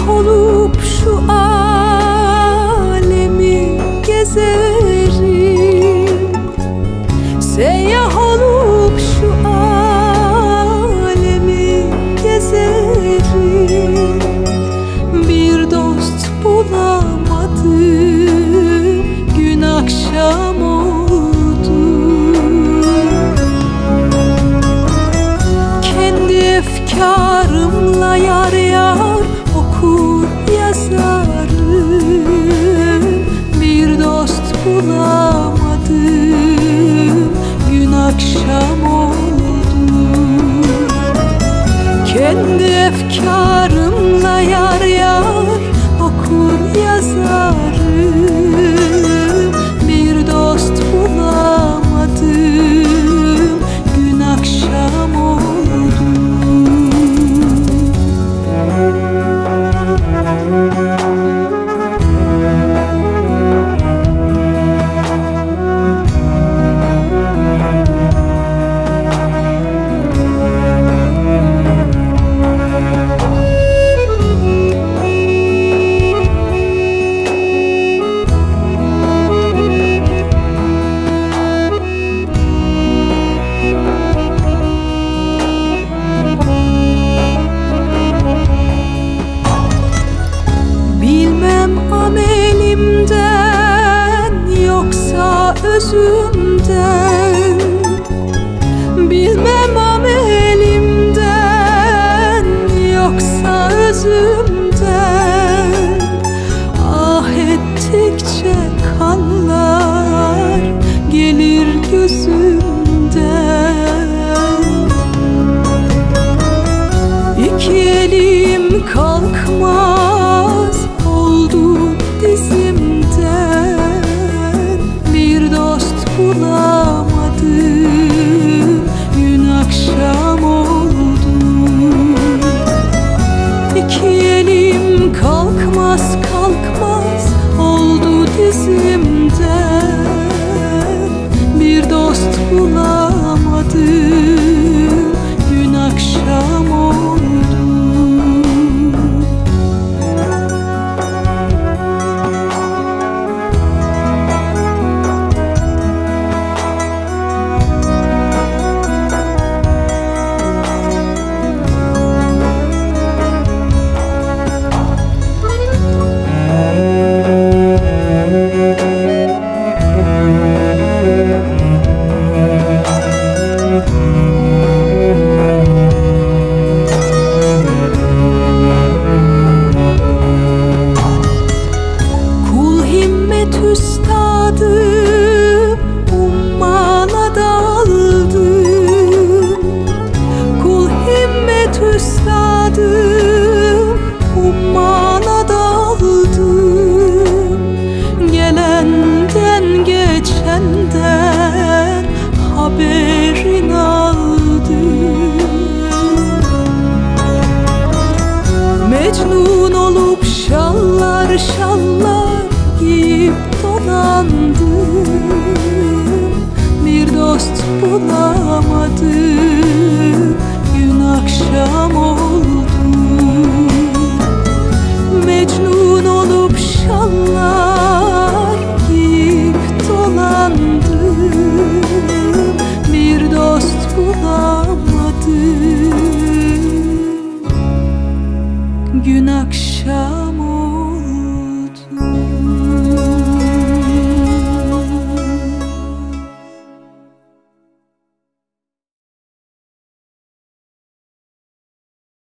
Seyyah olup şu alemi gezerim. Seyyah olup şu alemi gezerim. Bir dost bulamadım, gün akşam oldu. Kendi efkarımla yar yar okur yazarım. Bir dost bulamadım, gün akşam oldu. Kendi efkarımla yar yar okur yazarım. Bir dost bulamadım, gün akşam oldu. Amelimden yoksa özümden, bilmem amelimden yoksa özümden. Ah ettikçe kanlar gelir gözümden. İki elim kalkmaz oldu dizimden. Bir dost bulamadım, gün akşam oldu. İki elim kalkmaz kalkmaz oldu dizimden. Bir dost bulamadım, gün akşam oldu. Üstadım, ummana daldım. Kul himmet üstadım, ummana daldım. Gelenden geçenden haberin aldım. Mecnun olup şallar şallar giyip dolandım. Bir dost bulamadım, gün akşam oldu. Mecnun olup şallar